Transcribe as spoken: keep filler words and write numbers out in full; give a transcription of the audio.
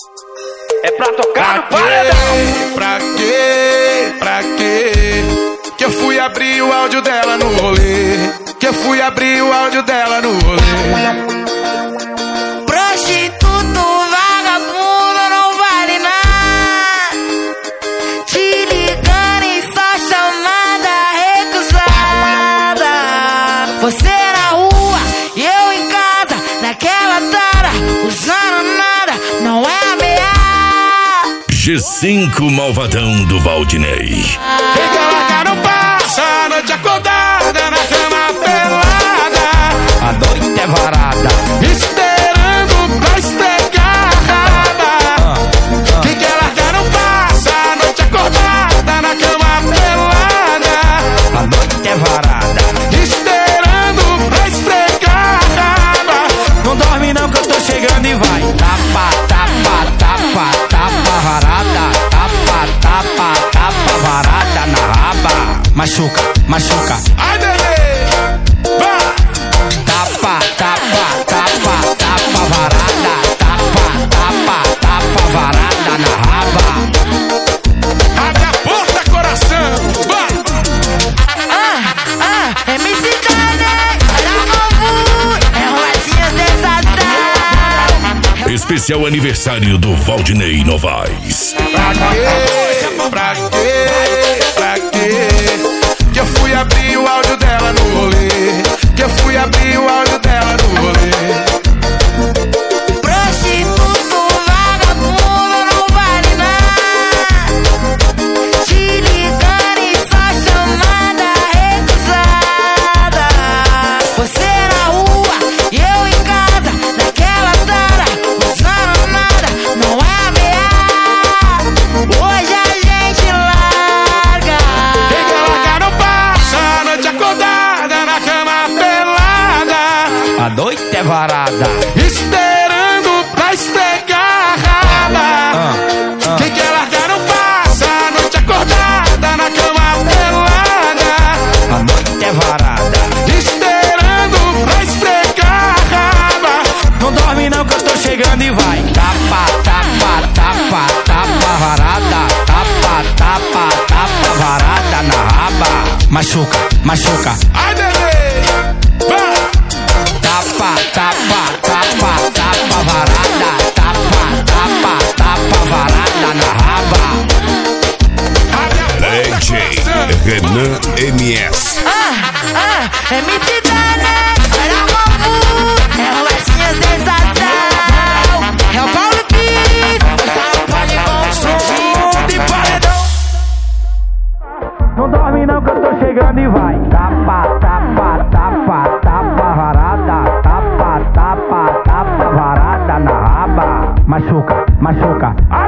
É pra tocar no Pra paredão. quê? Pra quê? Pra quê? Que eu fui abrir o áudio dela no rolê. Que eu fui abrir o áudio dela no rolê. Prostituto, vagabundo, não vale nada. Te ligando e só chamada recusada. Você na rua e eu em casa, naquela tara, usando nada, não é ameaça. G cinco Malvadão do Valdinei. Fica lá, não passa a noite acordada na cama pelada. A noite é varada, Esperando pra esfregar a raba. Quem quer largar não passa a noite acordada na cama pelada. a noite é varada. Esperando pra esfregar a raba. Não dorme não que eu tô chegando e vai. Tapa, tapa, tapa, tapa varada. Tapa, tapa, tapa varada na raba. Machuca, machuca. Ai, bebê, vai. Tapa, tapa, tapa, tapa varada. Tapa, tapa, tapa varada na raba. Abre a porta, coração, vai. Ah, ah, M C Dane, olha como é rosinha sensação. Especial aniversário do Valdinei Novaes. Pra quê? Pra quê? Pra quê? Que eu fui abrir o áudio dela no rolê. Que eu fui abrir o áudio dela no rolê. Prostituto, vagabundo, não vale nada. Te ligando e só chamada recusada. Você na rua e eu em casa, naquela tara, usando nada, não é ameaça. Hoje a gente larga. Quem quer largar não passa a noite acordada na cama pelada. A noite é varada. Esperando pra esfregar a raba. Quem quer largar não passa a noite acordada na cama pelada. A noite é varada. Esperando pra esfregar a raba. Não dorme não que eu tô chegando e vai. Tapa, tapa, tapa, tapa varada. Tapa, tapa, tapa varada na raba. Machuca, machuca. Ai, bebê, vai. Tapa, tapa, tapa, tapa varada. Tapa, tapa, tapa varada na raba. Abre a porta, D J coração. Renan M S. Ah, ah, M C Dane, olha como é rosinha sensação. É o Paulo Pires, o pode bom som de paredão. Não dorme não que eu tô chegando e vai. Tapa, tapa, tapa, tapa varada. Tapa, tapa, tapa varada na raba. Machuca, machuca. Ai,